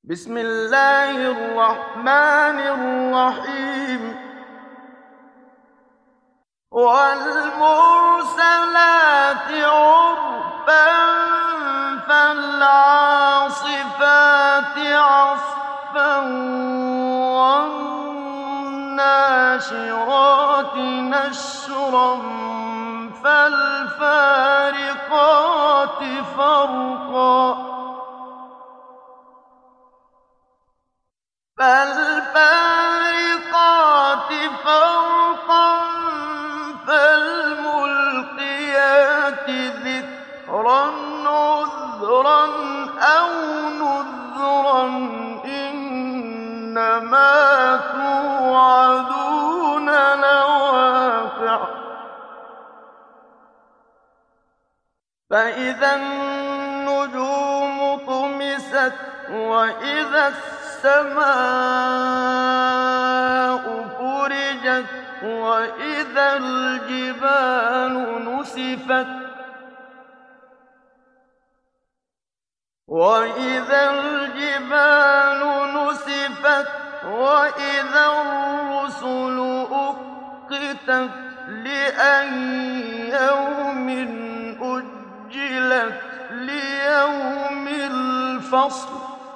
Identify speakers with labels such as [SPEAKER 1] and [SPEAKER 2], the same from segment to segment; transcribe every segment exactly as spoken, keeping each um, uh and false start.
[SPEAKER 1] بسم الله الرحمن الرحيم والمرسلات عرفا فالعاصفات عصفا والناشرات نشرا فالفارقات فرقا فالفارقات فرقا فالملقيات ذكرا عذرا أو نذرا إنما توعدون لواقع فإذا النجوم طمست وإذا السماء فرجت وإذا الجبال نسفت وإذا الجبال نسفت وإذا الرسل أقتت لأي يوم أجلت ليوم الفصل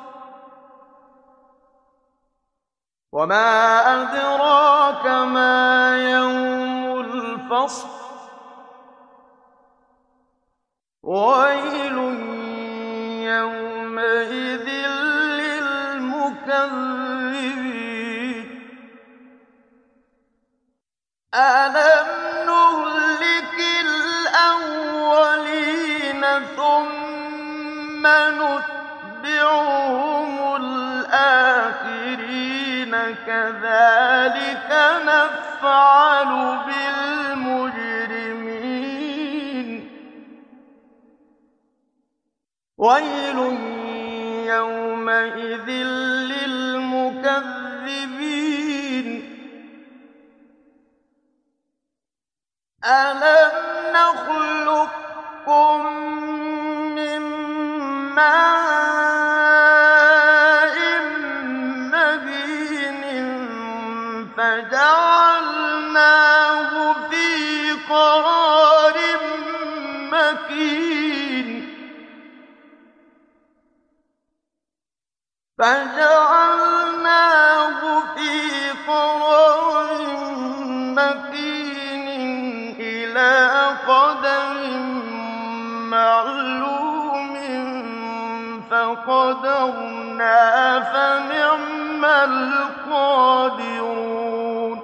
[SPEAKER 1] وما أدراك ما يوم الفصل ويل يومئذ للمكذبين ألم نهلك الأولين ثم نتبعهم الآخرين كذلك نفعل بالمجرمين ويل يومئذ للمكذبين ألم نخلقكم من ماء مهين فجعلناه في قرار مكين فجعلناه في قرار مكين إلى قدر معلوم فقدرنا فنعم القادرون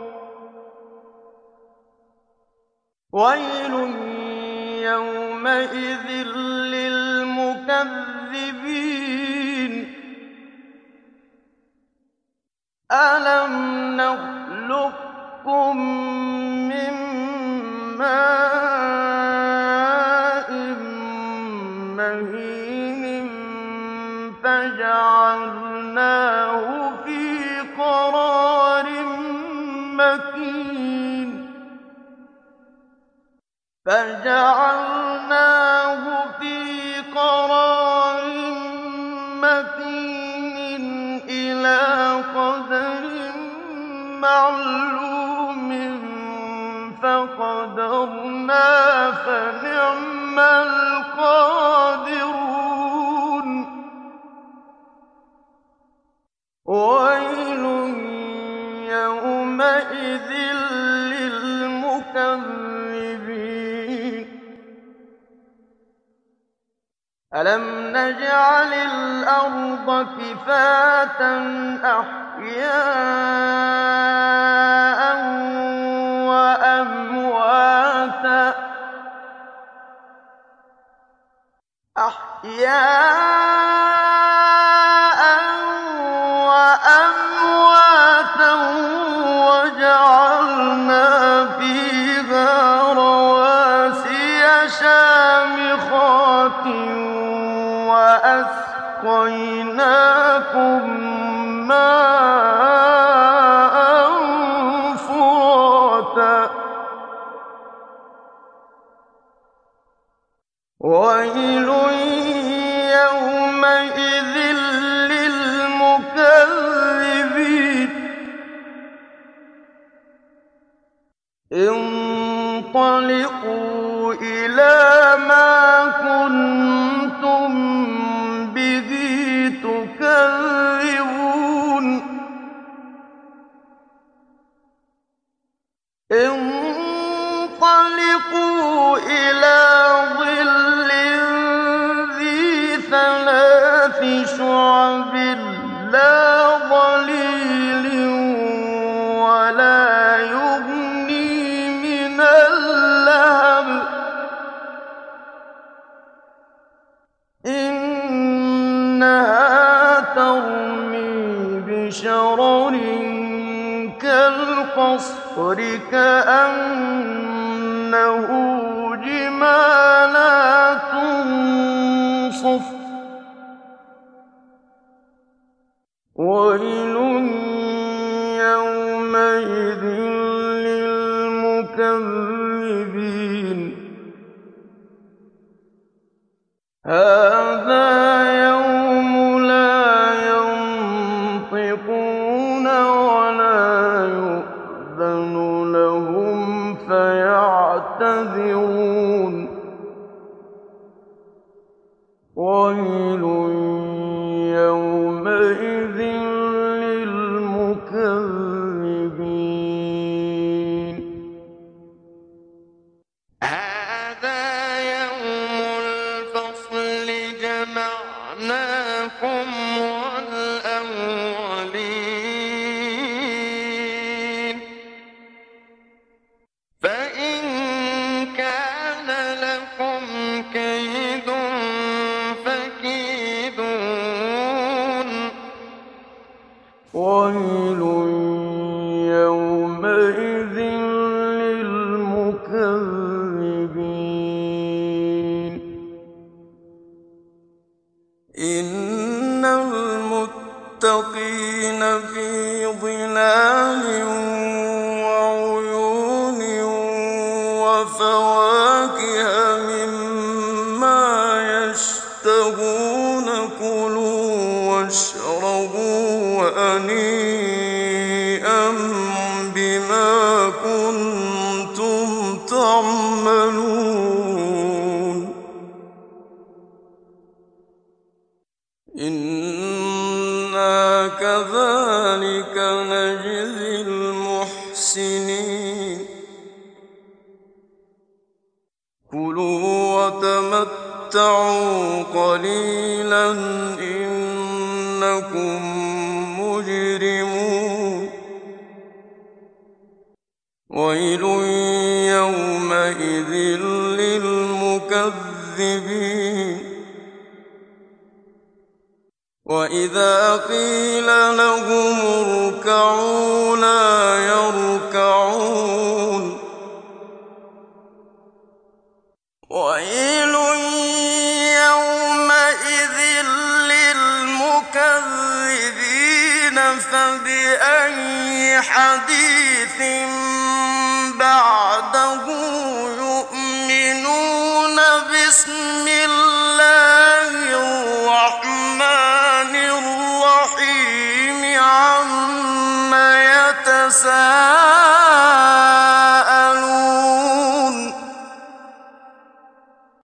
[SPEAKER 1] ويل يومئذ للمكذبين ألم نخلقكم من ماء مهين فجعلناه في قرار مكين فجعلناه في قرار مكين إلى قدر معلوم فقدرنا فنعم القادرون ويل يومئذ للمكذبين ألم نجعل الأرض كفاة أحياء وأمواتا أحياء وأمواتا وجعلنا فيها رواسي شامخات وأسقيناكم ماء فراتا ويل يومئذ للمكذبين انطَلِقُوا إِلَىٰ مَا كُنتُم بِهِ تُكَذِّبُونَ انطَلِقُوا إِلَىٰ ظِلٍّ ذِي ثَلَاثِ شُعَبٍ لَّا ظَلِيلٍ وَلَا يُغْنِي مِنَ اللَّهَبِ إِنَّهَا تَرْمِي بِشَرَرٍ كَالْقَصْرِ كَأَنَّهُ جِمَالَتٌ صُفْرٌ وَيْلٌ يَوْمَئِذٍ لِّلْمُكَذِّبِينَ هَٰذَا يَوْمُ لَا يَنطِقُونَ وَلَا يُؤْذَنُ لَهُمْ فَيَعْتَذِرُونَ وَيْلٌ يَوْمَئِذٍ لِّلْمُكَذِّبِينَ هَٰذَا يَوْمُ الْفَصْلِ جَمَعْنَاكُمْ وَالْأَوَّلِينَ فَإِن كَانَ لَكُمْ كَيْدٌ فَكِيدُونِ وَيْلٌ يَوْمَئِذٍ لِّلْمُكَذِّبِينَ إِنَّ الْمُتَّقِينَ فِي ظِلَالٍ وَعُيُونٍ وَفَوَاكِهَ مِمَّا يَشْتَهُونَ كُلُوا وَاشْرَبُوا هَنِيئًا بِمَا كُنتُمْ تَعْمَلُونَ إِنَّا كَذَٰلِكَ نَجْزِي الْمُحْسِنِينَ كُلُوا وَتَمَتَّعُوا قَلِيلًا إِنَّكُم مُّجْرِمُونَ وَيْلٌ يَوْمَئِذٍ لِّلْمُكَذِّبِينَ وَإِذَا قِيلَ لَهُمُ ارْكَعُوا لَا يَرْكَعُونَ وَيْلٌ يَوْمَئِذٍ لِّلْمُكَذِّبِينَ فَبِأَيِّ حَدِيثٍ بَعْدَهُ يُؤْمِنُونَ بِاسْمِ